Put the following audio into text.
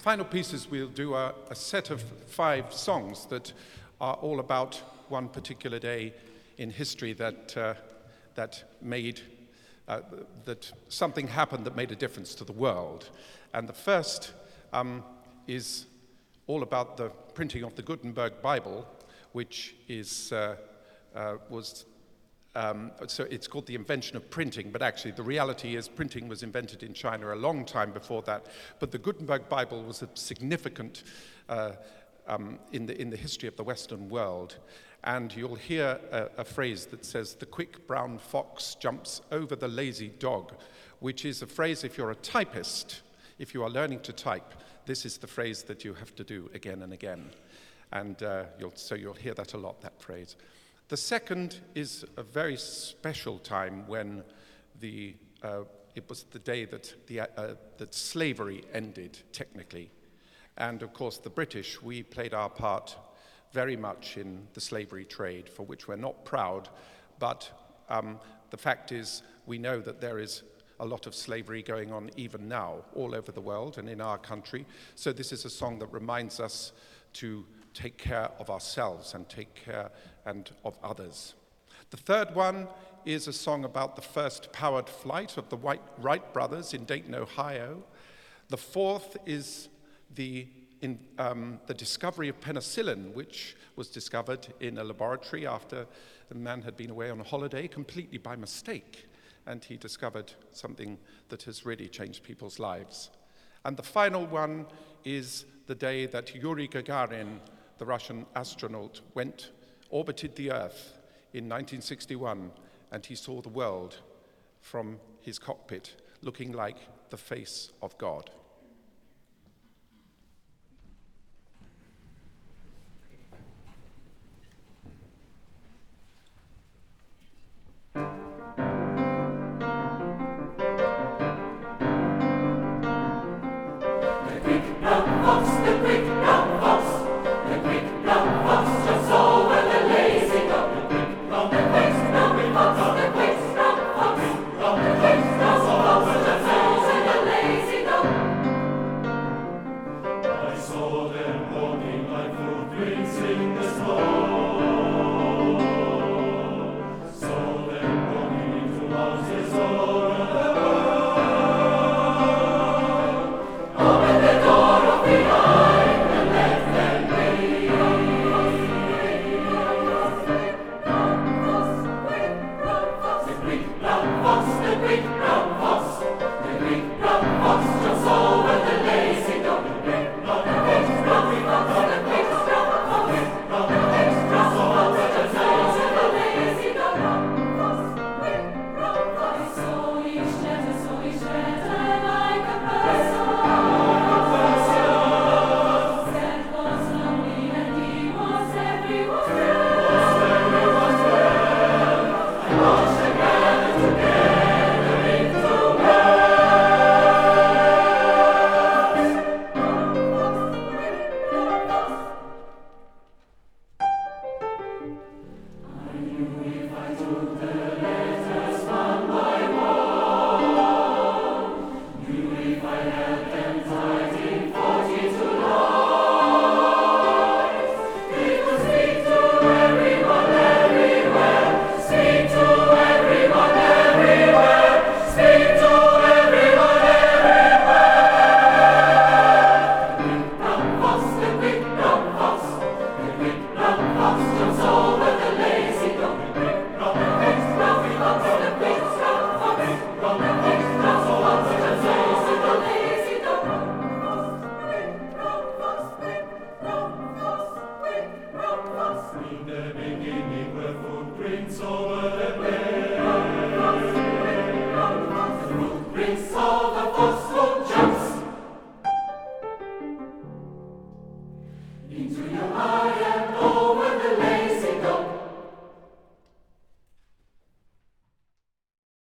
final pieces, we'll do a set of 5 songs that are all about one particular day in history that something happened that made a difference to the world. And the first is all about the printing of the Gutenberg Bible, which so it's called the invention of printing, but actually the reality is printing was invented in China a long time before that. But the Gutenberg Bible was a significant in the history of the Western world. And you'll hear a phrase that says, "The quick brown fox jumps over the lazy dog," which is a phrase, if you're a typist, if you are learning to type, this is the phrase that you have to do again and again. And you'll hear that a lot, that phrase. The second is a very special time when it was the day that slavery ended, technically. And of course, the British, we played our part very much in the slavery trade, for which we're not proud, but the fact is we know that there is a lot of slavery going on even now all over the world and in our country. So this is a song that reminds us to take care of ourselves and take care and of others. The third one is a song about the first powered flight of the Wright brothers in Dayton, Ohio. The fourth is the discovery of penicillin, which was discovered in a laboratory after the man had been away on a holiday completely by mistake, and he discovered something that has really changed people's lives. And the final one is the day that Yuri Gagarin, the Russian astronaut, orbited the Earth in 1961, and he saw the world from his cockpit looking like the face of God. In the beginning were footprints over the place.